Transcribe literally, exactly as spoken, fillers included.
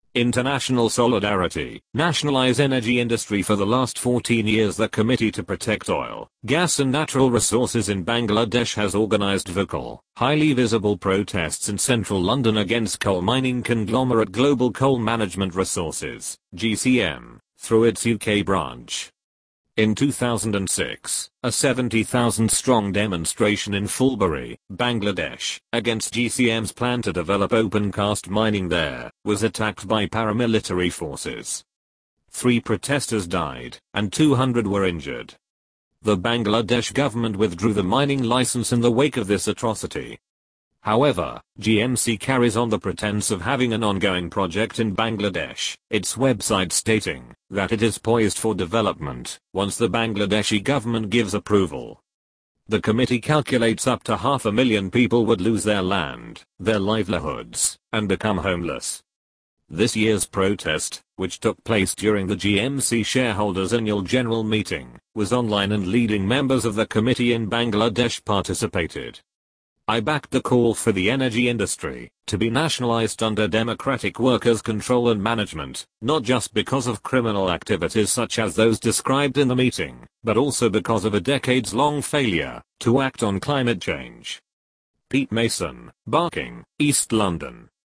International solidarity. Nationalize energy industry. For the last fourteen years, the Committee to Protect Oil, Gas and Natural Resources in Bangladesh has organized vocal, highly visible protests in central London against coal mining conglomerate Global Coal Management Resources, G C M, through its U K branch. In two thousand six, a seventy thousand strong demonstration in Fulbury, Bangladesh, against G C M's plan to develop open-cast mining there, was attacked by paramilitary forces. Three protesters died, and two hundred were injured. The Bangladesh government withdrew the mining license in the wake of this atrocity. However, G M C carries on the pretense of having an ongoing project in Bangladesh, its website stating that it is poised for development once the Bangladeshi government gives approval. The committee calculates up to half a million people would lose their land, their livelihoods, and become homeless. This year's protest, which took place during the G M C shareholders' annual general meeting, was online and leading members of the committee in Bangladesh participated. I backed the call for the energy industry to be nationalized under democratic workers' control and management, not just because of criminal activities such as those described in the meeting, but also because of a decades-long failure to act on climate change. Pete Mason, Barking, East London.